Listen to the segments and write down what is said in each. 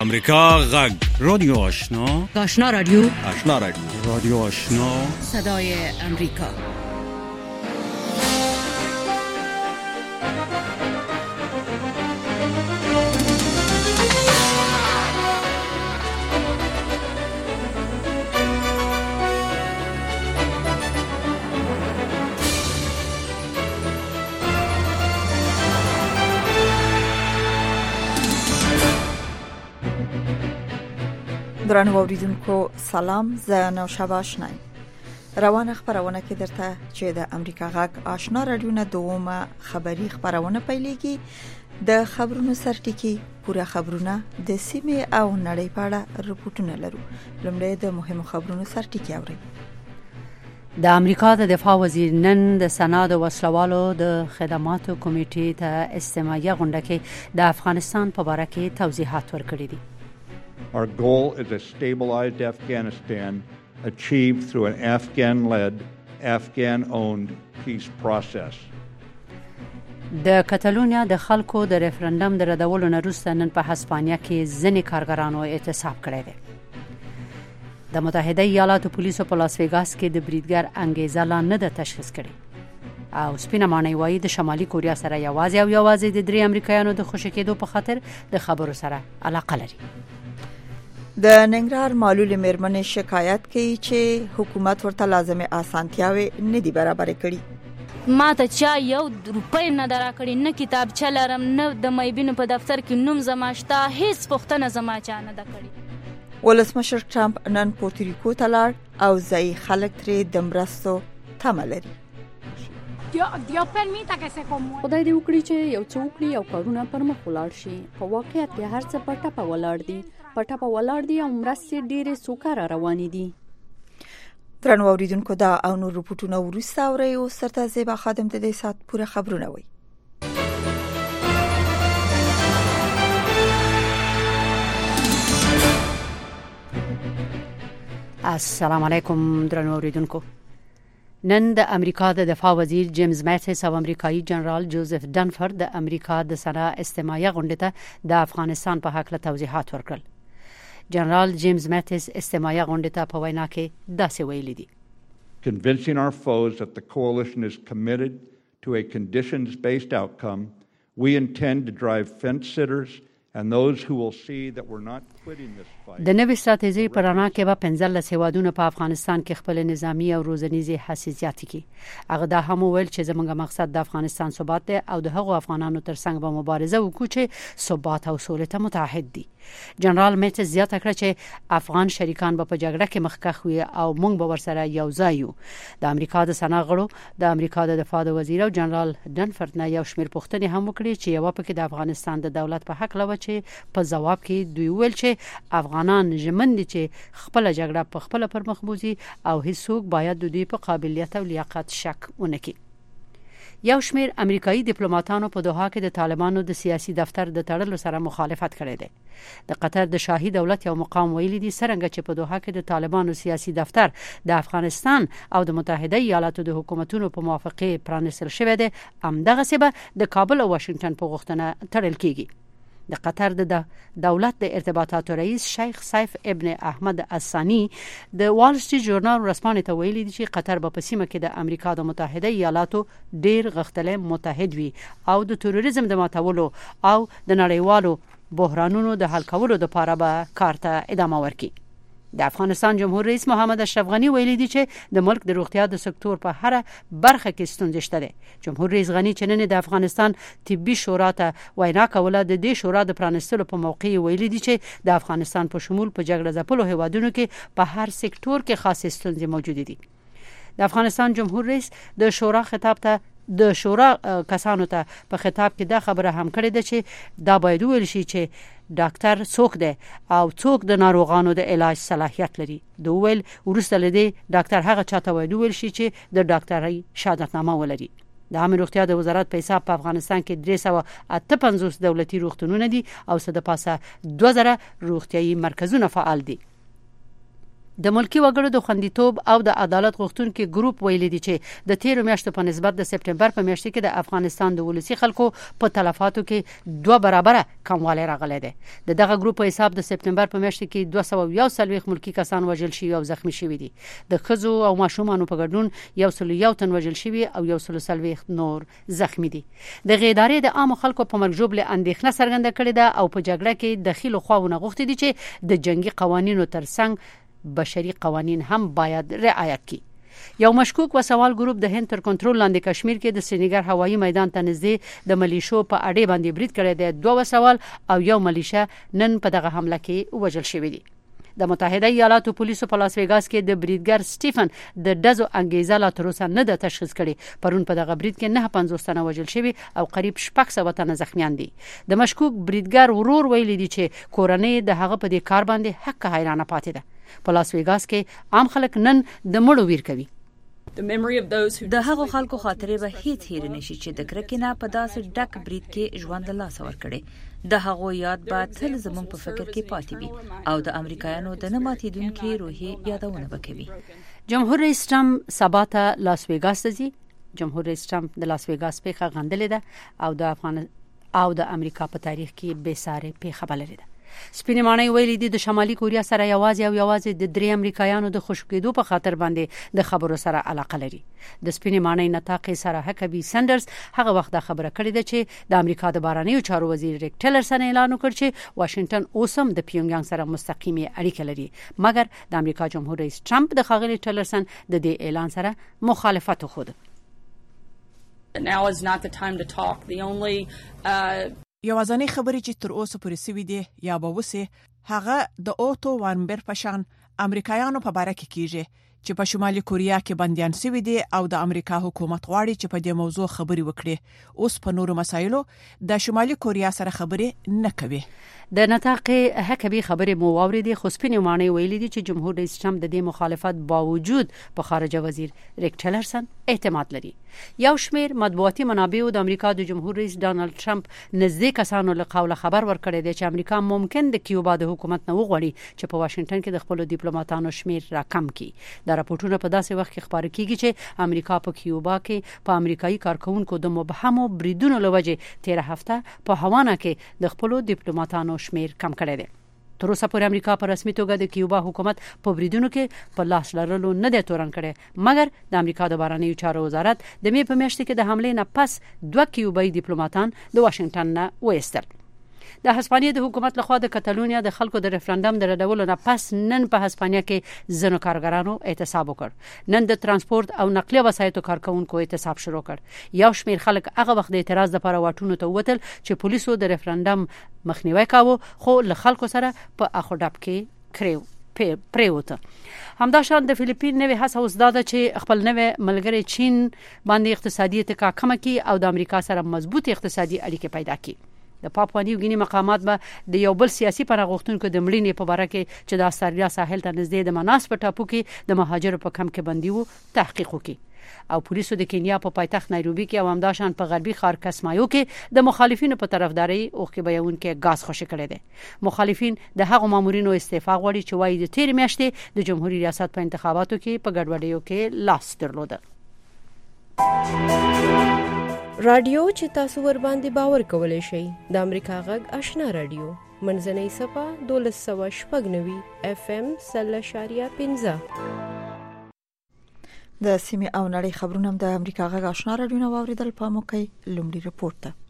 امریکا غږ رادیو آشنا رادیو رادیو آشنا صدای امریکا. درنو اوریدونکو سلام، زه نوشابه آشنایم. روانه خبرونه کې درته چې د امریکا غږ آشنا رادیو نه دومره خبری خبرونه پیلېږي. د خبرونو سرټکی پوره خبرونه د سیمې او نړۍ په اړه رپورټونه لرو. لومړی د مهمو خبرونو سرټکی اورئ. د امریکا د دفاع وزیر نن د سنا د وسلوالو د خدماتو کمیټې ته استماعي غونډه کې د افغانستان په اړه کې توضیحات ورکړي دي. Our goal is a stabilized Afghanistan achieved through an Afghan-led, Afghan-owned peace process. د کتالونیا د خلکو د ریفرندم د ردولو نه وروسته نن په هسپانیا کې ځینې کارګرانو اعتصاب کړی دی. د متحده ایالاتو پولیسو په لاس ویګاس کې د بریدګر انګیزه لا نه ده تشخیص کړې او سپینه ماڼۍ وایي د شمالي کوریا سره یوازې د درې امریکایانو د خوشي کېدو په خاطر د خبرو سره علاقه لري. د ننګرهار معلول میرمنې شکایت کوي چې حکومت ورته لازمه اسانتیاوې نه دي برابر کړي. ما ته چا یو روپۍ نه درکړي، نه کتاب چلرم، نه د مېبینو په دفتر کې نوم زما شته، هیڅ پوښتنه زما چا نه ده کړې. ولسمشر ټرمپ نن پورتریکو ته لاړ او ځای خلک ترې د مرستو تمه لري. خدای دې وکړي چې یو څه وکړي او کارونه پر مخ ولاړ شي. په واقعیت کې هر څه په ټپه ولاړ دي او مرستې ډېرې سوکاره روانې دي. درنو اوریدونکو دا او نور رپورټونه وروسته اورئ. او سرته زیبا خادم د دې سات پوره خبرونه وي. السلام علیکم درنو اوریدونکو. نن د امریکا د دفاع وزیر جیمز ماتیس او امریکایي جنرال جوزف ډنفورد د امریکا د سنا استماعي غونډه ته د افغانستان په حق له توضیحات ورکړل. جنرال جیمز ماتیس استماعي غونډه ته په وینا کې داسې ویلي دي: Convincing our foes that the coalition is committed to a conditions-based outcome, we intend to drive fence-sitters and those who will see that we're not quitting this fight. د نوې ستراتیژي پر اړه کې به 15 هیوادونه په افغانستان کې خپل نظامی او روزنیزي حساسیت کې هغه دا هم ویل چې زموږ مقصد د افغانستان ثبات دی او د هغو افغانانو ترڅنګ به مبارزه وکړو چې ثبات او سولې ته متحد دي. جنرال میټس زیاته کړه چې افغان شریکان به په جګړه کې مخکښ وي او موږ به ورسره یو ځای یو. د امریکا د سنا غړو د امریکا د دفاع وزیر او جنرال ډنفورد نه یو شمېر پوښتنې هم وکړي چې یو پکې د افغانستان د دولت په حق لوي چې په جواب کې دوی ویل چې افغانان ژمن دي چې خپل جګړه په خپل پرمخ بوزي او هیڅوک باید د دوی په قابلیت او لیاقت شک ونه کړي. یو شمېر امریکایي ډیپلوماټانو په دوحه کې د طالبانو د سیاسي دفتر د تړلو سره مخالفت کړی دی. د قطر د شاهي دولت یو مقام ویلي دی څنګه چې په دوحه کې د طالبانو سیاسي دفتر د افغانستان او د متحده ایالاتو د حکومتونو په موافقه پرانیستل شوی دی، همدغه څه به د کابل او واشنگټن په غوښتنه تړل کیږي. د قطر د دولت د ارتباطاتو رئیس شیخ سیف ابن احمد الثانی د وال سټریټ ژورنال رسمانه ته ویلي دي چې قطر به په سیمه کې د امریکا د متحده ایالاتو ډیر غښتلې متحد وي او د تروریزم د ماتولو او د نړیوالو بحرانونو د حل کولو لپاره به کار ته ادامه ورکړي. د افغانستان جمهور رئیس محمد اشرف غنی ویلي دی چې د ملک د روغتیا د سکتور په هر برخه کې ستونزې شته دي. جمهور رئیس غنی چې نن د افغانستان طبي شورا ته وینا کوله د دې شورا د پرانستلو په موقع ویلي دی چې د افغانستان په شمول په جګړه ځپلو هیوادونو کې په هر سکتور کې خاصې ستونزې موجود دي. د افغانستان جمهور رئیس د شورا کسانو ته په خطاب کې دا خبره هم کړې ده چې دا باید ویل شي چې ډاکټر څوک دی او څوک د ناروغانو د علاج صلاحیت لري. دوی ویل وروسته لدی ډاکټر هغه چاته ویل شي چې د ډاکټرۍ شهادتنامه ولري. د عامه روغتیا د وزارت په حساب په افغانستان کې 358 دولتي روغتونونه دي او څه د پاسه 2000 روغتيایي مرکزونه فعال دي. د ملکی وګړو د خوندیتوب او د عدالت غوښتونکو ګروپ ویلي دي چې د تیر میاشتو په نسبت د سپټمبر په میاشت کې د افغانستان د ولسی خلکو په تلفاتو کې 2 برابره کموالی راغلی دی. دغه ګروپ په حساب د سپټمبر په میاشت کې 241 ملکی کسان وژل شوي او زخمی شوي دي. د خزو او ماشومانو په ګډون 101 تن وژل شوي او 140 نور زخمی دي. د ادارې د عام خلکو په مرګ جوړ اندېښنه څرګنده کړې ده او په جګړه کې د خېلو خواونه غوښتي دي چې د جنگي قوانینو ترڅنګ بشري قوانین هم باید رعایت کړي. یو مشکوک وسوال ګروپ د هند تر کنټرول لاندې کشمیر کې د سرینګر هوایي میدان ته نږدې د ملیشو په اډې باندې برید کړی دی. 2 وسوال او یو ملیشه نن په دغه حمله کې وژل شوی دي. د متحده ایالاتو پولیسو په لاس ویګاس کې د بریدګر سټیفن د دزو انګیزه لا تر اوسه نه د تشخیص کړي. پرون په دغه برید کې 950 تنه وژل شوي او قریب 600 تنه زخمیان دي. د مشکوک بریدګر ورور ویلي دي چې کورنۍ د هغه په دې کار باندې حق حیرانه پاتې ده. په لاس ویګاس کې عام خلک نن د مړو ویر کوي. د هغو خلکو خاطرې به هیڅ هیر نشي چې د کرکینه په داسې ډک برید کې ژوند له لاسه ورکړي. د هغو یاد به تل زموږ په فکر کې پاتې وي او د امریکایانو د نه ماتېدونکي روحي یادونه وکوي. جمهور رئیس ټرمپ سبا ته لاس ویګاس ته ځي. جمهور رئیس ټرمپ د لاس ویګاس پیښه غندلې ده او د امریکا په تاریخ کې بې ساري پیښه بللې ده. سپینې ماڼۍ ویلي دي د شمالي کوریا سره یوازې د 3 امریکایانو د خوشکېدو په خاطر باندې د خبرو سره علاقه لري. د سپینې ماڼۍ نطاق سره هکبي سندرز هغه وخت د خبره کړې ده چې د امریکا د بهرنیو چارو وزیر ریک ټیلرسن اعلان وکړ چې واشنگټن اوسم د پیونګیانګ سره مستقیمه اړیکه لري. مګر د امریکا جمهور رئیس ټرمپ د ښاغلي ټیلرسن د دې اعلان سره مخالفت وکړ. Now is not the time to talk. The only یوازنی خبرې چې تر اوسه پورې سوي دي یا به وسی هغه د اوټو وارنبر پشان امریکایانو په باره کې کیږي چې په شمالي کوریا کې بنديان سوي دي او د امریکا حکومت غواړي چې په دې موضوع خبري وکړي. اوس په نورو مسایلو د شمالي کوریا سره خبري نه کوي. د نطاق هکبي خبرې مو واوریدي. خو سپینې ماڼۍ ویلي دي چې جمهور رئیس ټرمپ د دې مخالفت باوجود په خارجه وزیر ریک ټیلرسن اعتماد لري. یو شمیر مطبوعاتي منابع د امریکا د جمهور رئیس ډانلډ ټرمپ نږدې کسانو له قوله خبر ورکړی دی چې امریکا ممکن د کیوبا د حکومت نه وغواړي چې په واشنگټن کې د خپل ډیپلوماټانو شمیر راکم کړي. دا راپورټونه په داسې وخت کې خبرې کیږي چې امریکا په کیوبا کې په امریکایي کارکونکو د مبهمو بریدونو لوجه 13 هفته په هاوانا کې د خپل ډیپلوماټانو شمیر کم کړی دی. تر اوسه پورې امریکا په رسمي توګه د کیوبا حکومت په بریدونو کې په لاس لرلو نه دی تورن کړی. مګر د امریکا د بهرنیو چارو وزارت د مې په میاشت کې د حملې نه پس 2 کیوبایي ډیپلوماټان د واشنگټن نه وایستل. د هسپانیا د حکومت لخوا د کتالونیا د خلکو د ریفرندم د ردولو نه پس نن په هسپانیا کې ځینو کارګرانو اعتصاب وکړ. نن د ترانسپورت او نقلیه وسایطو کارکونکو اعتصاب شروع کړ. یو شمیر خلک هغه وخت د اعتراض لپاره واټونو ته ووتل چې پولیسو د ریفرندم مخنیوي کاوه خو له خلکو سره په اخوډاب کې پریوته. همداشان د فلیپین نوې هڅه اوس دا ده چې خپل نوې ملګری چین باندې اقتصادي اتکا کم کړي او د امریکا سره مضبوط اقتصادي اړیکې پیدا کړي. د پاپوا نیو ګینی مقامات به د یو بل سیاسي پناه غوښتونکو د مړینې په اړه کې چې د استرالیا ساحل ته نږدې د مناس په ټاپو کې د مهاجرو په کم کې بندي وو تحقیق وکړي. او پولیسو د کینیا په پایتخت نایروبي کې او همداشان په غربي ښار کسمایو کې د مخالفینو په طرفداري اوخه بیان کې غاز خوشی کړی دی. مخالفین د هغو مامورینو استعفا غواړي چې وایي د تیر میاشتې د جمهوریت ریاست په انتخاباتو کې په ګډوډیو کې لاس درلوده. رادیو چې تاسو ور باندې باور کولای شئ د امریکا غږ آشنا رادیو منځنۍ صفه 1290 FM 0.15 د سیمې او نړۍ خبرونه د امریکا غږ آشنا رادیو نو اوریدل پامو کوي. لومړی رپورټ ده.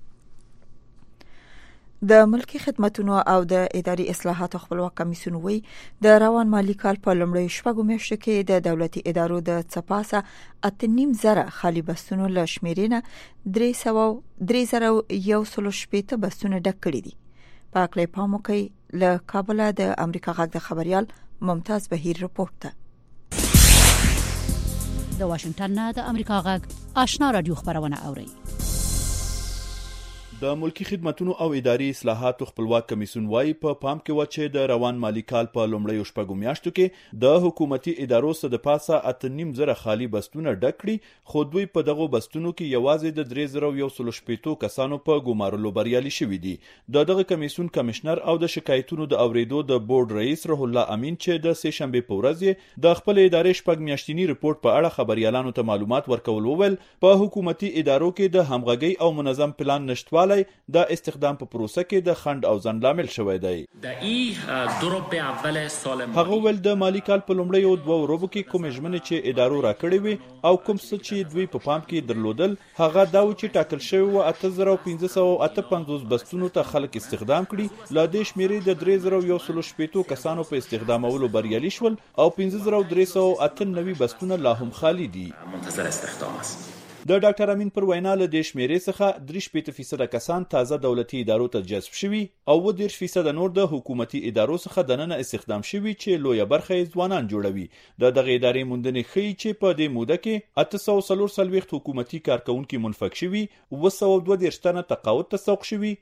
د ملکی خدماتونو او د اداري اصلاحاتو خپلواک کمیسیون وی د روان مالی کال په لومړۍ شپږو میاشتو کې د دولتي ادارو د څپاسه 8.5 خالی بسونو له شمیرینه 3,118 بسونه ډک کړي دي. په اکلې پامو کوي له کابل د امریکا غږ د خبريال ممتاز بهیر رپورټ ده. د واشنگټن نه د امریکا غږ آشنا رادیو خبرونه اوري. د ملکی خدماتو او اداري اصلاحاتو خپلواک کمیسیون وايي په پام کې و چې د روان مالی کال په لومړیو شپږو میاشتو کې د حکومتي ادارو څخه د پاسه 8.5 خالي بستونه ډک کړي، خو دوی په دغه بستونو کې یوازې د 3180 کسانو په ګمارلو بریالي شوي دي. دغه کمیسیون کمشنر او د شکایتونو د اوریدو د بورډ رئیس روح الله امین چې د سه شنبه په ورځ د خپل ادارې شپږ میاشتنی ریپورت په اړه خبريالانو ته معلومات ورکول وویل په حکومتي ادارو کې د همغږي او منظم پلان نشټوالی د استخدام په پروسه کې د خند او ځنډ لامل شوی دی. هغه ول د مالی کال په لومړیو 2 ورځو کې کوم ژمنې چې ادارو راکړې وي او کوم څه چې دوی په پام کې درلودل هغه دا و چې ټاکل شوی و 8558 بستونو ته خلک استخدام کړي، لا د شمیرې د 3180 کسانو په استخدامولو بریالي شول او 5398 بستونه لا هم خالی دي. منتظر استخدام است. د ډاکټر امین پر وینا له دې شمیرې څخه 3% کسان تازه دولتي ادارو ته جذب شوي او 10% نور د حکومتي ادارو څخه دننه استخدام شوي چې لویه برخه یې ځوانان جوړوي. دغه ادارې موندنې ښیي چې په دې موده کې 844 حکومتي کارکونکي منفک شوي، 222 تنه تقاعد ته سوق شوي،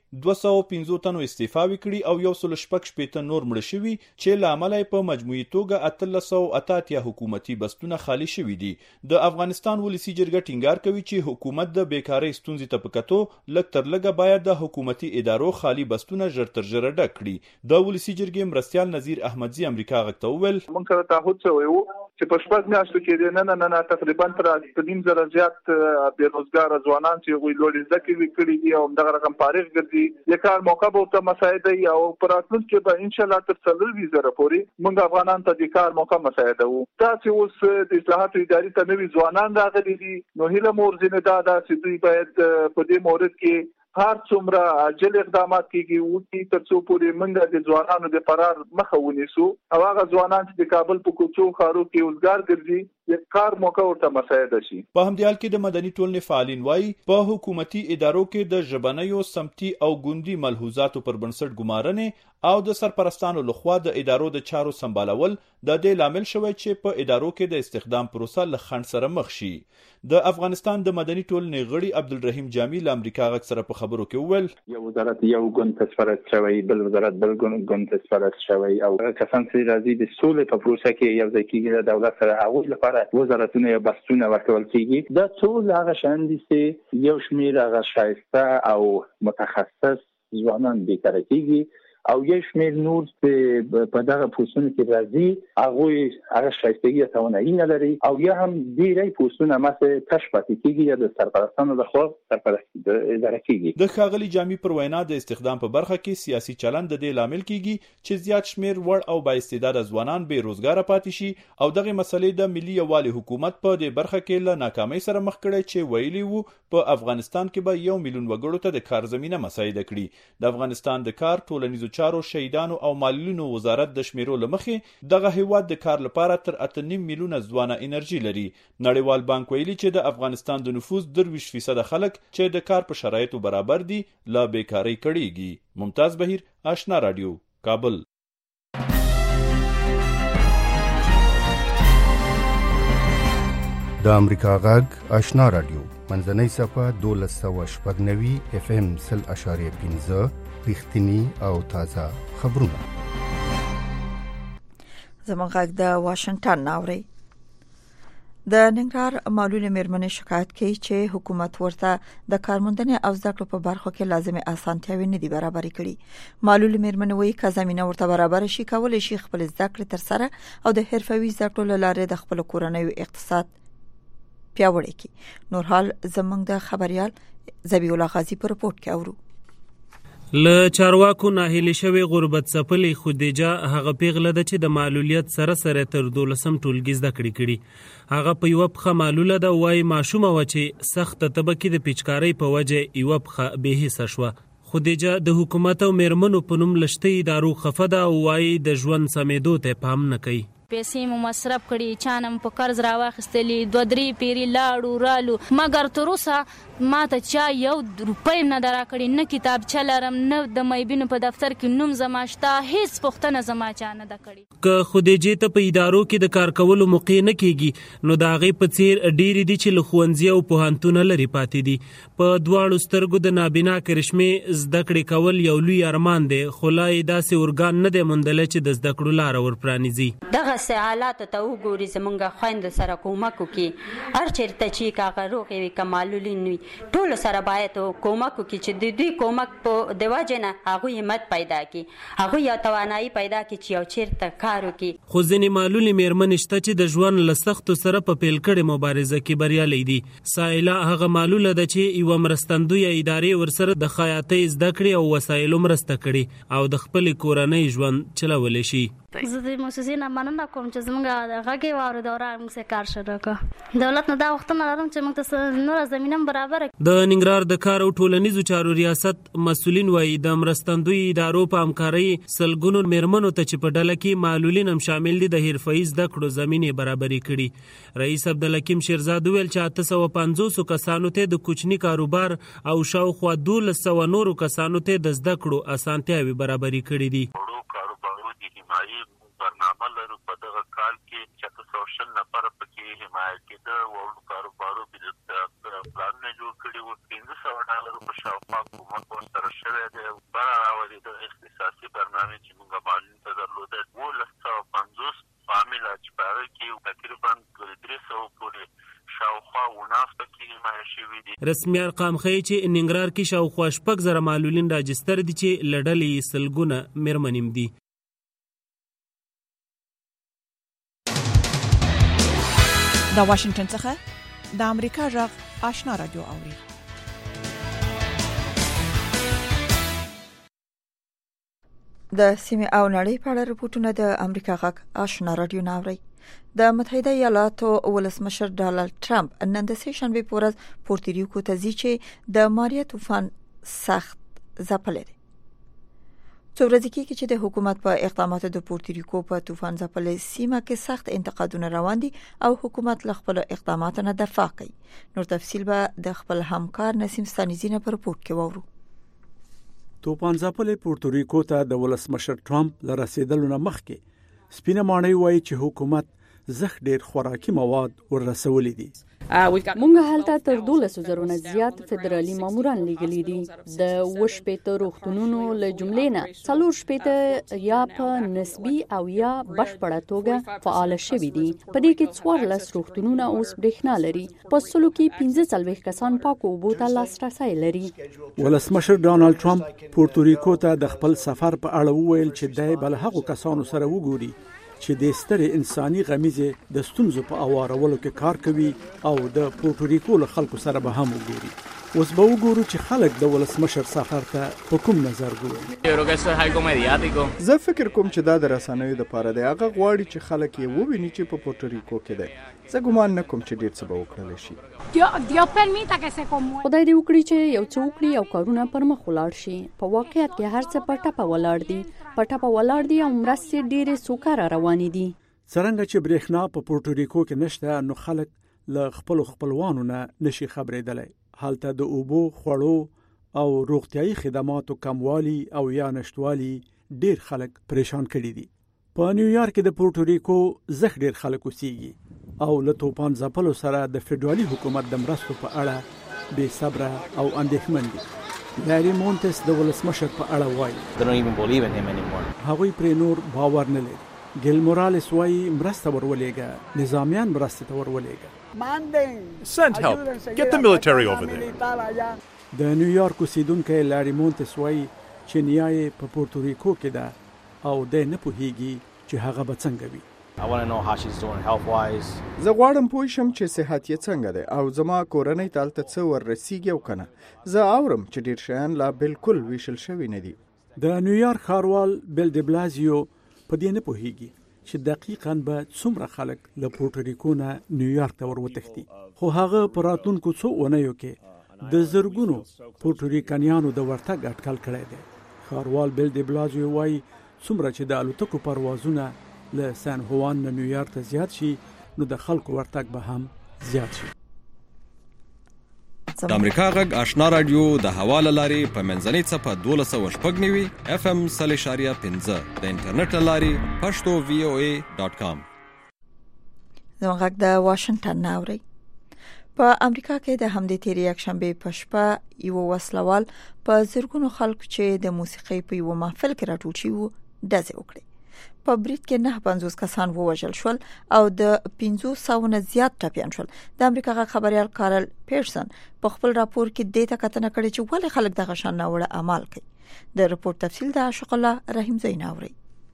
215 تنو استعفا وکړي او 116 نور مړه شوي چې له امله په مجموعي توګه 1388 حکومتي بستونه خالی شوي دي. د افغانستان ولسی جرګه ټینګار کوي چې حکومت د بیکاری ستونزې ته پکاتو لږ تر لږه باید د حکومتي ادارو خالی بستونه ژر تر ژره ډک کړي. د ولسی جرګې مرستیال نظیر احمدزی امریکا غږ ته وویل موږ سره تعهد شوی و چې په شپږ میاشتو کې نه تقریبا تر 3.5 زیات بیروزګار ځوانان چې وی لوړ ځکه وکړي دي او دغه رقم فارغ ګرځي د کار موقع به ته مساعده او پراتلون کې به ان شاء الله تر 30,000 پورې موږ افغانان ته د کار موقع مساعده وو. دا چې اوس د اصلاحاتو اداري ته نوي ځوانان راغلي دي نو هیله مورزنه دا چې دوی باید په دې مورد کې هر څومره عاجل اقدامات کیږي او چې تر څو پورې موږ د ځوانانو د فرار مخه ونیسو او هغه ځوانان چې د کابل په کوڅو خارو کې روزګار ګرځي د کار موقع ورته مساعده شي. په همدې حال کې د مدني ټولنې فعالین وایي په حکومتي ادارو کې د ژبنیو سمتي او ګوندي ملحوظاتو پر بنسټ ګمارنې او د سرپرستانو لخوا د ادارو د چارو سمبالول د دې لامل شوی چې په ادارو کې د استخدام پروسه له خنډ سره مخ شي. د افغانستان د مدني ټولنې غړي عبدالرحیم جامی له امریکا غږ سره په خبرو کې وویل یو وزارت یو ګوند تسپارت شوی، بل وزارت بل ګوند تسپارت شوی او کسان چې راځي د سولې په پروسه کې یو ځای کېږي د دولت سره هغه لپاره وزارتونه یا بستونه ورکول کېږي. دا ټول هغه شان دي چې یو شمېر هغه شایسته او متخصص ځوانان بیکاره کېږي او یو شمېر نور چې په دغه پوسټونو کې راځي هغه شایستګي او توانایي نه لري او یا هم ډېری پوسټونه ماته تش پاتې کېږي یا د سرپرستانو لخوا سرپرستي اداره کېږي. د ښاغلي جامی پر وینا د استخدام په برخه کې سیاسي چلند د دې لامل کېږي چې زیات شمېر وړ او بااستعداده ځوانان بې روزګاره پاتې شي او دغه مسلې د ملي یووالي حکومت په دې برخه کې له ناکامۍ سره مخ کړي چې ویلي وو په افغانستان کې به 1 میلیون وګړو ته د کار زمينه مساعده کړي. د افغانستان د کار ټولنیزو چارو شهیدانو او معلولینو وزارت د شمیرو لمخې دغه هیواد د کار لپاره تر 8.5 میلیونه ځوانه انرژي لري. نړیوال بانک ویلي چې د افغانستان د نفوس 23% خلک چې د کار په شرایطو برابر دي لا بیکاری کړيږي. ممتاز بهیر، آشنا رادیو، کابل. د امریکا غږ آشنا رادیو منځنۍ صفه 1290 FM 0.5 رښتینی او تازه خبرونه. زموږ غږ د واشنگټن ناوړي د ننګرهار معلول میرمنې شکایت کوي چې حکومت ورته د کارموندنې او زده کړو په برخو کې لازمي اسانتیاوې نه دي برابر کړي. معلول میرمنې وایي که زمينه ورته برابر شي کولای شي خپل زده کړې تر سره او د حرفوي زده کړو لاره د خپل کورنۍ اقتصاد پیاوړی کړي. نور حال زموږ د خبريال زبیح الله غازی په رپورت کې اورو. له چارواکو ناهیلي شوی غربت څپلې خدیجه هغه پیغله ده چې د معلولیت سره سره تر 12 ټولګي زده کړې هغه په یو پخه معلوله ده وای ماشومه و چې سخت طبقه د پیچکاری په وجه یو پخه به حصہ شو. خدیجه د حکومت او میرمنو په نوم لشتې ادارو خفه ده او وای د ژوند سمېدو ته پام نه کوي. پیسې مو مصرف کړي، چانم په قرض راواخیستلې، 2-3 پیری لاړو رالو، مګر تر اوسه ما ته چا یو روپۍ نه دراکړي، نه کتابچه لرم، نه د مایبینو په دفتر کې نوم زما شته، هیڅ پوښتنه زما چا نه ده کړې. که خدیجې ته په ادارو کې د کار کولو موقع نه کیږي نو د هغې په څیر ډېرې دي چې له ښوونځي او پوهنتونه لرې پاتې دي. په دواړو سترګو د نابینا کرشمې زده کړې کول یو لوی ارمان دی، خو لا یې داسې ارګان نه دی موندلی چې د زده کړو لاره ورپرانیزي. دغسې حالاتو ته وګوري زمونږ خویندو سره کومک وکړي، هر چېرته چې که هغه روغې وي که معلولین وي، ټولو سره باید کومک وکړي چې د دوی کومک په د وجې نه هغوی همت پیدا کړي، هغوی یو توانایي پیدا کړي چې یو چېرته کار وکړي. خو ځینې معلولې مېرمنې شته چې د ژوند له سختو سره په پیل کړې مبارزه کې بریالۍ دي. سایله هغه معلوله ده چې یوه مرستندویه ادارې ورسره د خیاطۍ زده کړې او وسایلو مرسته کړي او د خپلې کورنۍ ژوند چلولی شي. زه د موسسې نه مننه کوم چې زموږ غږ یې واورېد او موږ سره کار شروع کړو. دولت نه دا غوښتنه لرم چې موږ ته نوره زمینه برابره کړي. د ننګرهار د کار او ټولنیزو چارو ریاست مسؤلین وایي د مرستندوی ادارو په همکارۍ سلګونو مېرمنو ته چې په ډله کې معلولین هم شامل دي د حرفه‌ایي زده کړو زمینې برابرې کړي. رئیس عبدالحکیم شیرزاد وویل چې 850 کسانو ته د کوچني کاروبار او شاوخوا 1200 نورو کسانو ته د زده کړو اسانتیاوې برابرې کړي دي. برنامه لرو په دغه کال کې چې 100 نفر پکې حمایت کېده، وړو کاروبارو پلانونه جوړ کړي وو، $1500 په شاوخوا کومک ورسره شوی دی. بله راولې د اختصاصي برنامې چې موږ معلولین ته درلوده 1250 فامیله چې په هغه کې تقریبا 300 پورې شاوخوا 19 پکې حمایت شوي دي. رسمي ارقام ښیي چې ننګرهار کې شاوخوا 6,000 معلولین راجستر دي چې له ډلې سلګونه مېرمنې دي. د واشنگټن څخه د امریکا غږ آشنا رادیو اوري. د سیمه او نړۍ په اړه رپورټونه د امریکا غږ آشنا رادیو ناوړي. د متحده ایالاتو ولسمشر ډانلډ ټرمپ نن د سه شنبه په ورځ پورتریکو ته ځي چې د ماریا طوفان سخت ځپلې دي. څو ورځې کې چې د حکومت په اقداماتو د پورتریکو په طوفان ځپلې سیمه کې سخت انتقادونه روان دي او حکومت له خپل اقداماتو نه دفاع کوي. نور تفصیل به د خپل همکار نسیم ستانیزینه په رپورت کې وورو. طوفان ځپلې پورتریکو ته د ولسمشر ټرمپ له رسیدلو نه مخکې سپینه ماڼۍ وایي چې حکومت زخ ډیر خوراکي مواد ورسولې دي. مونږ هلته تر 12,000 نه زیات فدرالي ماموران لګلې دي. د وشپېته روغتونونو له جملې نه 4 یا په نسبي او یا بشپړه توګه فعال شوي دي. په دې کې 14 روغتونونه اوس برېښنا لري. په سلو کې 45 کسان پاکو اوبو ته لاسرسی لري. ولسمشر ډانلډ ټرمپ پورتریکو ته د خپل سفر په اړه وویل چې دای بل هغو کسانو سره وګوري چې د سترې انساني غمیزه د ستونزو په اوارولو کې کار کوي او د پورتریکو له خلکو سره به هم وګوري. اوس به وګورو چې خلک د ولسمشر سفر ته په کوم نظر ګوري. زه فکر کوم چې دا د رسنیو لپاره دی. هغه غواړي چې خلک یې وویني چې په پورتریکو کې دی. زه ګومان نه کوم چې ډیر څه به وکړل شي. خدای دې وکړي چې یو څه وکړي او کارونه پر مخ ولاړ شي. په واقعیت کې هر څه په ټپه ولاړ دي. او مرستې ډېرې سوکاره روانې دي. څرنګه چې برېښنا په پورتریکو کې نشته نو خلک له خپلوانو نه نشي خبرېدلی. حالته د اوبو، خوړو او روغتیايي خدماتو کموالی او یا نشټوالی ډېر خلک پریشان کړي دي. په نیویارک کې د پورتریکو زخ ډېر خلک اوسېږي او له طوفان ځپلو سره د فدرالي حکومت د مرستو په اړه بې صبره او اندېښمن دي. لاري مونټس د ولسمشر په اړه وایي هغوی پرې نور باور نه لري. ګیل مورالس وایي مرسته ورولېږه، نظامیان مرسته ته ورولېږه. Send help. Get the military over there. د نیویارک اوسیدونکی لاري مونټس وایي چې نیای په پورتریکو کې ده او د نه پوهیږي چې هغه به څنګه وي. زه غواړم پوه شم چې صحت یې څنګه دی او زما کورنۍ ته هلته څه وررسیږي او کنه. زه اورم چې ډیر شیان لا بالکل ویشل شوي نه دي. د نیویارک ښاروال بیل ډي بلازیو په دې نه پوهیږي چې دقیقاً به څومره خلک له پورتریکو نه نیویارک ته وروتښتي. خو هغه په راتلونکو څو اونیو کې د زرګونو پورتریکانیانو د ورتګ اټکل کړی دی. ښاروال بیل ډي بلازیو وایي څومره چې د الوتکو پروازونه له سان هوان نه نیویارک ته زیات شي نو د خلکو ورتګ به هم زیات شي. د امریکا غږ آشنا رادیو د حواله لاري په منځنۍ صفه 1290 FM 0.5 د انټرنیټ لاري pashto.voa.com. زموږ غږ د واشنگټن ناوړي. په امریکا کې د همدې تیری یکشنبه په شپه یو وسلوال په زرګونو خلکو چې د موسیقي په یو محفل کې راټول شي وو دزې وکړي. په بریټ کې 950 کسان ووژل شول او د 500 نه زیات ټپيان شول. د امریکا غږ خبريال کارل پیرسن په خپل راپور کې د کتنه کړې چې ولې خلک دغه شان ناوړه اعمال کوي. د راپور تفصیل د عاشق الله رحیم زیناوري.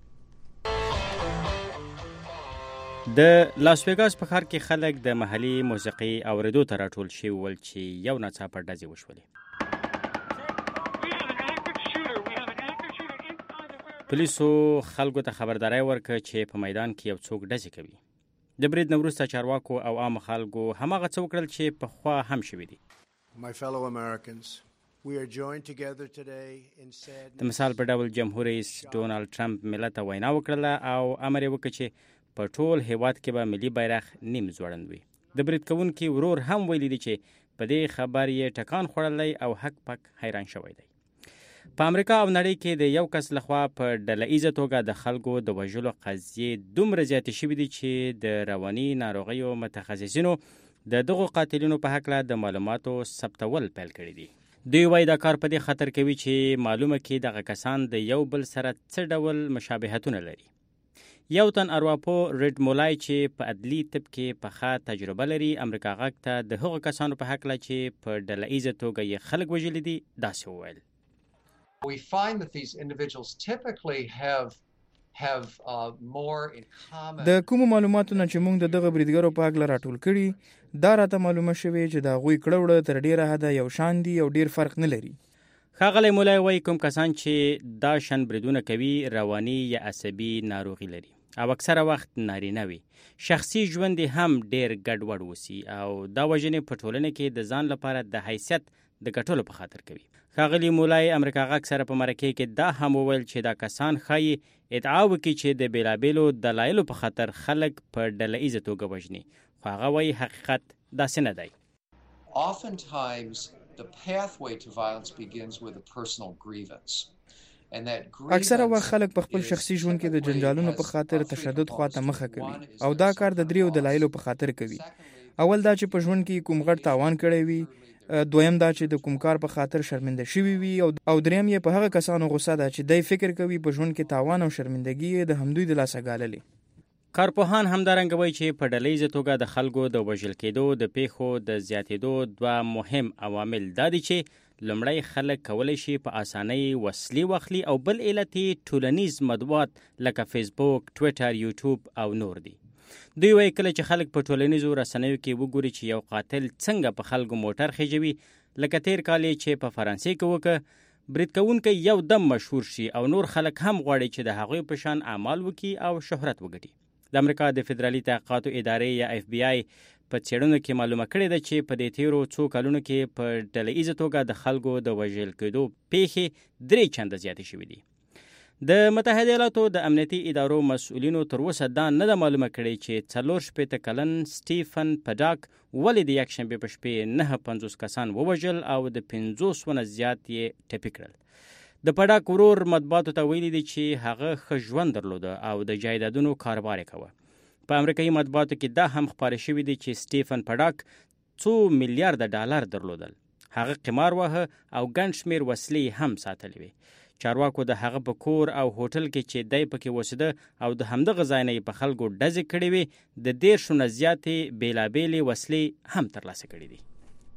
د لاس ویګاس په ښار کې خلک د محلي موسیقي اوریدو ته راټول شوي ول چې یو ناڅاپه ډزې وشولې. پولیسو خلکو ته خبرداري ورکړه چې په میدان کې یو څوک ډزې کوي. د برید نه وروسته چارواکو او عام خلکو هماغه څه وکړل چې پخوا هم شوي دي. د مثال په ډول جمهور رئیس ډونالد ټرمپ ملت ته وینا وکړه او امر یې وکړ چې په ټول هیواد کې به ملي بیرغ نیم ځوړند وي. د برید کوونکي ورور هم ویلي دي چې په دې خبر یې ټکان خوړلی او حق پک حیران شوی دی. په امریکا او نړۍ کې د یو کس لخوا په ډله ایزه توګه د خلکو د وژلو قضیې دومره زیاتې شوې دي چې د رواني ناروغیو متخصصینو د دغو قاتلینو په هکله د معلوماتو ثبتول پیل کړي دي. دوی وایي دا کار په دې خطر کوي چې معلومه کړي دغه کسان د یو بل سره څه ډول مشابهتونه لري. یو تن ارواپو ریډ مولای چې په عدلي طب کې پخه تجربه لري امریکا غږ ته د هغو کسانو په هکله چې په ډله ایزه توګه یې خلک وژلي دي داسې وویل. We find that these individuals typically have more in common. د کوم معلوماتو نه چې موږ دغه بریدګرو په اړه راټول کړي دا راته معلومه شوه چې دا غوي کړوړه تر ډیره حد یو شان دي او ډیر فرق نه لري. ښاغلی مولای وایي کوم کسان چې دا شان بریدونه کوي رواني یا عصبي ناروغي لري او اکثره وخت نارینه وي. شخصي ژوند هم ډیر ګډوډ وسی او دا وژنې په ټولنه کې د ځان لپاره د حیثیت د ګټلو په خاطر کوي. ښاغلی مولای امریکا غږ سره په مرکه کې دا هم وویل چې دا کسان ښایي ادعا وکړي چې د بیلابیلو دلایلو په خاطر خلک په ډله ایزه توګه وژني. خو هغه وایي حقیقت داسې نه دی. Oftentimes the pathway to violence begins with a personal grievance. اکثره وخت خلک په خپل شخصي ژوند کې د جنجالونو په خاطر تشدد خواته مخه کوي او دا کار د دریو دلایلو په خاطر کوي. اول دا چې په ژوند کې کوم غټ تاوان کړی وي، دویم دا چې د کوم کار په خاطر شرمنده شوی وي او دریم یې په هغه کسانو غوسه ده چې دای فکر کوي په ژوند کې تاوان او شرمندګي د همدوی د لاسه ګاللې. کارپوهان همدارنګه وایي چې په ډله ایزه توګه د خلکو د وژل کېدو د پیښو د زیاتېدو دوه مهم عوامل دا دي چې لومړی خلک کولی شي په اسانۍ وسلې واخلي او بل علت ټولنیز مطبوعات لکه فیسبوک، ټویټر، یوټیوب او نور دي. دوی وایي کله چې خلک په ټولنیزو رسنیو کې وګوري چې یو قاتل څنګه په خلکو موټر خېجوي لکه تیر کال چې په فرانسې کې وکړه، برید کوونکی یو دم مشهور شي او نور خلک هم غواړي چې د هغوی په شان اعمال وکړي او شهرت وګټي. د امریکا د فدرالي تحقیقاتو ادارې یا FBI په څېړنو کې معلومه کړې ده چې په دې تیرو څو کلونو کې په ډله ایزه توګه د خلکو د وژل کېدو پیښې 3 چنده زیاتې شوې دي. د متحده ایالاتو د امنیتي ادارو مسؤلینو تر اوسه دا نه ده معلومه کړې چې 44 کلن سټیفن پډاک ولې د یکشنبې په شپې 950 کسان ووژل او د 500 نه زیات یې ټپي کړل. د پډاک ورور مطبوعاتو ته ویلي دي چې هغه ښه ژوند درلوده او د جایدادونو کاروبار یې کوه. په امریکایي مطبوعاتو کې دا هم خپاره شوي دي چې سټیفن پډاک $2 میلیارډ درلودل. هغه قمار واهه او ګڼ شمېر وسلې هم ساتلې وې. چارواکو د هغه په کور او هوټل کې چې دی پکې اوسېده او د همدغه ځای نه په خلکو ډزې کړې وې د 10 نه زیاتې بېلابېلې وسلې هم ترلاسه کړې دي.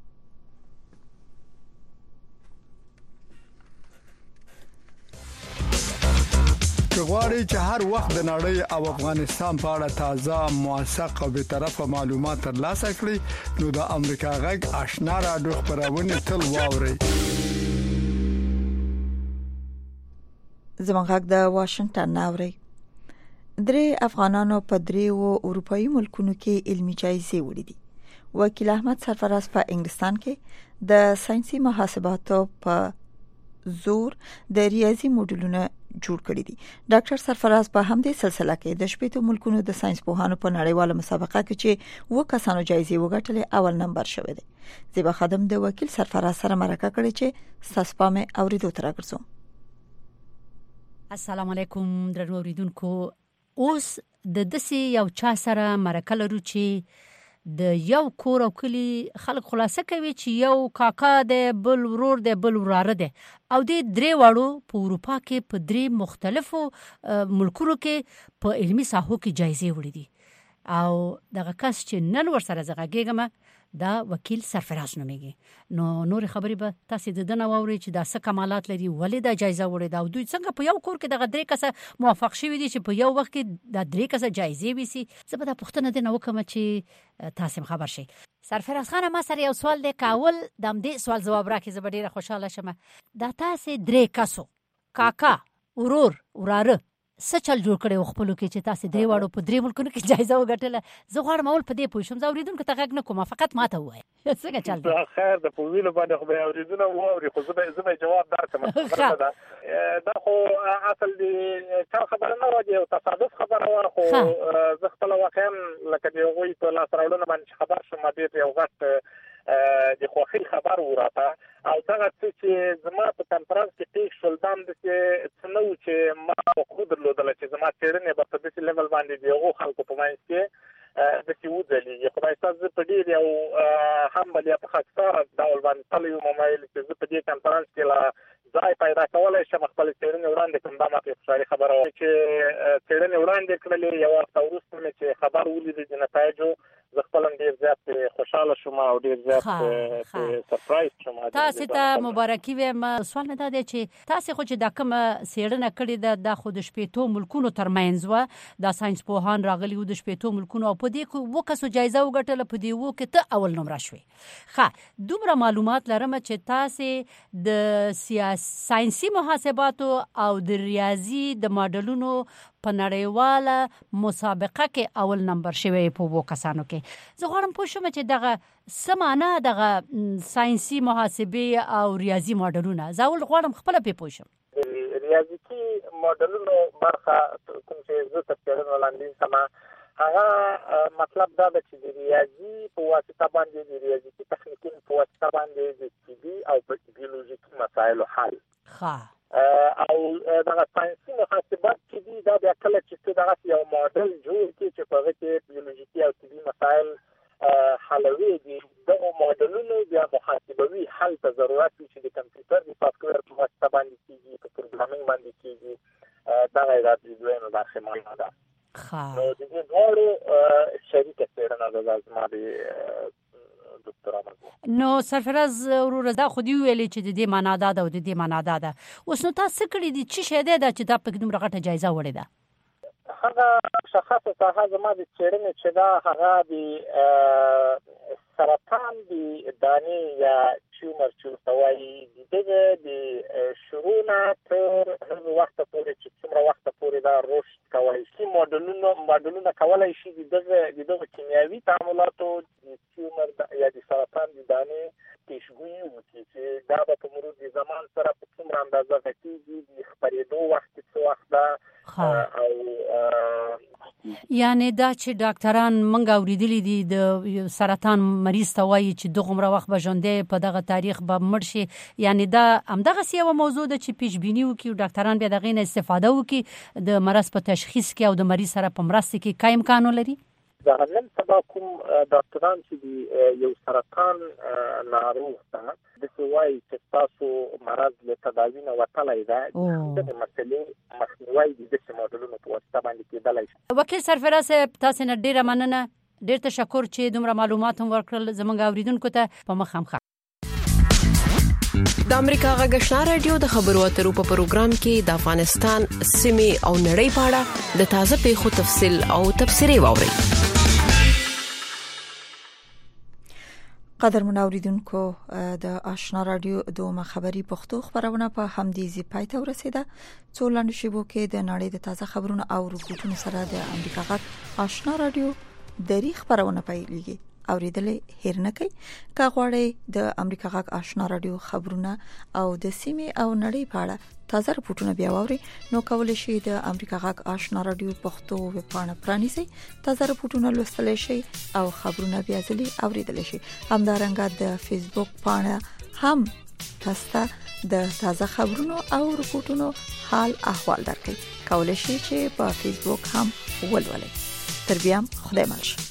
غواړئ چې هر وخت د نړۍ او افغانستان په اړه تازه، موثق او بی‌طرفه معلومات ترلاسه کړئ نو د امریکا غږ آشنا رادیو خبرونه تل واورئ. زموږ غږ د واشنگټن ناوړي. 3 افغانانو په 3 اروپאי ملکونو کې علمي جایزې وړي دي. وکیل احمد سرفراز په انګلستان کې د ساينسي محاسباتو په زور د ریاضي موډلونه جوړ کړي دي. ډاکټر سرفراز په همدې سلسله کې د شپږ ملکونو د ساينس پوهانو په نړیواله مسابقه کې چې و کسانو جایزې وګټلې اول نمبر شوی دی. زیبا خادم د وکیل سرفراز سره مرکه کړې چې ساسپامه اوریدو تر راګرځو. السلام علیکم درنو اوریدونکو. اوس د دسي یو چا سره مرکه لرو چې د یو کور او کلی خلک خلاصه کوي چې یو کاکا د بل ورور د بل وراره ده او د درې واړو په اروپا کې په درې مختلفو ملکونو کې په علمي ساحو کې جایزې وړي دي او دغه کس چې نن ور سره زغږیږم دا وکیل سرفراز نومېږي. نو نور خبرې به تاسو د دنه واوري چې دا څه کمالات لري، ولې دا جایزه وړي دا او دوی څنګه په یو کور کې دغه درې کسه موافق شوي دي چې په یو وخت کې دا درې کسه جایزې وسی. زه به دا پوښتنه دنه وکم چې تاسو خبر شئ. سرفراز خان ما سره یو سوال دی، کاول د دې سوال جواب راکړي زه به ډیره خوشاله شم. دا تاسو درې کسو کاکا ورور وراره څه چل جوړ کړي خپلو کې چې تاسو درې واړو په درې ملکونو کې جایزه وګټله؟ زه غواړم اول په دې پوه شم. زه اوریدونکو ته غږ نه کوم، فقط ماته ووایه څنګه چل دی. خیر د پوهیلو باندې خو به اوریدونه واوري، خو زه به جواب درکړم. دا خو اصل دی چا خبره نه راځي او تصادف خبره وه، خو زه خپله واقعا لکه د هغوی په لاس راوړنه باندې خبر شوم ډېر یو غټ د خوښۍ خبر وراته او دغه څه چې زما په کنفرانس کې پیښ شول دا همداسې څه نه وو چې ما خو درلودله چې زما څېړنې به په داسې لیول باندې د هغو خلکو په منځ کې داسې وځلېږي. خدای ستا زه په ډېر یو همبل یا په خاکساره ډول باندې تللی وم ویل چې زه په دې کنفرانس کې له ځای پیدا کولی شم خپلې څېړنې وړاندې کړم. دا ماته خوشحالي خبره وه چې څېړنې وړاندې کړلې. یو وخت وروسته مې چې خبر ولیدې د نتایجو زه خپل ډیر زیات خوشاله شوم او ډیر زیات سرپرایز شوم. تاسو ته مبارکي وایم. سوال مې دا دی چې تاسو خو چې دا کوم څېړنه کړې ده خو د شپېتو ملکونو ترمنځ و، دا ساينس پوهان راغلي وو د شپېتو ملکونو او په دې کې و کسو جایزه وګټله، په دې و کې ته اول نمره شوې. دومره معلومات لرم چې تاسو د ساينسي محاسباتو او د ریاضي د ماډلونو په نړیواله مسابقه کې اول نمبر شوی په وو کسانو کې. زه غواړم پوه شم چې دغه څه معنا دغه ساينسي محاسبې او ریاضي ماډلونه، زه اول غواړم خپله پې پوه شم. ریاضیکي ماډلونو برخه کوم چې زه تر څېړنو لاندې سمه هغه مطلب دا ده چې د ریاضي په واسطه باندې د ریاضیکي تخنیکونو په واسطه باندې د طبي او بیولوژیکي مسایلو حل او دغه ساينسي محاسبات چې دي دا بیا کله چې څه دغه یو ماډل جوړ کړي چې په هغه کې بیولوژیکي او طبي مسایل حلوي دي، دغه ماډلونو بیا محاسبوي حل ته ضرورت وي چې د کمپیوټر د سافټویر په واسطه باندې کېږي، په پروګرامینګ باندې کېږي. دغه د دویمه برخه معنا ده. نو د دې دواړو شریکه څېړنه ده زما د دکتورا موضوع. نو سرفراز وروره دا خو دې ویلې چې د دې معنا دا ده او د دې معنا دا ده. اوس نو تاسو کړي دي چې شه ده چې دا په دومره غټه جایزه وړي ده؟ هغه شخصه ساحه زما د څېړنې چې دا هغه د سرطان د دانې یا ټیومر چې ورته وایي د شروع نه تر هغه وخته پورې چې څومره وخته پورې دا رشد کولی شي. ماډلونه کولی شي د دغه کیمیاوي تعاملاتو د ټیومر یا د سرطان د دانې پیشګویي وکړي چې دا به په مرور د زمان سره په څومره اندازه غټېږي، د خپرېدو وخت څه وخت ده او یعنی دا چې ډاکټران منګه اوریدلی دي د سرطان مریض ته وایي چې دغه وخت به ژوندې په دغه تاریخ به مړ شي، یعنی دا همدغه یو موضوع ده چې پیش بینی وکړي او ډاکټران بیا دغه نه استفاده وکړي د مرض په تشخیص کې او د مریض سره په مرسته کې کا امکان لري. دا نن سبا کوم ډاکټران چې یو سرطان ناروغ ته د وایي چې تاسو مرض له تداوی نه وتلی ده، د مسلې مخنیوی د دې ماډلونو په واسطه باندې کېدلی شي. وکیل سرفراز تاسو نه ډیره مننه، ډیر تشکر چې دومره معلومات هم ورکړل زموږ اوریدونکو ته. په مخ هم د امریکا غږ آشنا رادیو د خبرو اترو په پروګرام کې د افغانستان سیمې او نړۍ په اړه د تازه پیښو تفصیل او تبصرې واورئ. قدر منوریدونکو د آشنا رادیو دومره خبری پښتو خبرونه په همدې ځای پای ته ورسیده. څو لاندې شیبو کې د نړۍ د تازه خبرونو او رپورټونو سره د امریکا غږ آشنا رادیو دری خبرونه پیلېږي. اوریدلې هیر نه کوي. کا غواړئ د امریکا غږ آشنا رادیو خبرونه او د سیمې او نړۍ په اړه تازه راپورټونه بیا واوري نو کولای شئ د امریکا غږ آشنا رادیو پښتو ویب پاڼه پرانیسئ، تازه راپورټونه لوستلی شئ او خبرونه بیا ځلې اوریدلی شئ. همدارنګه د فیسبوک پاڼه هم تاسو ته د تازه خبرونو او راپورټونو حال احوال درکوي. کولای شئ چې په فیسبوک هم ولولئ. تر بیا خدای مل شه.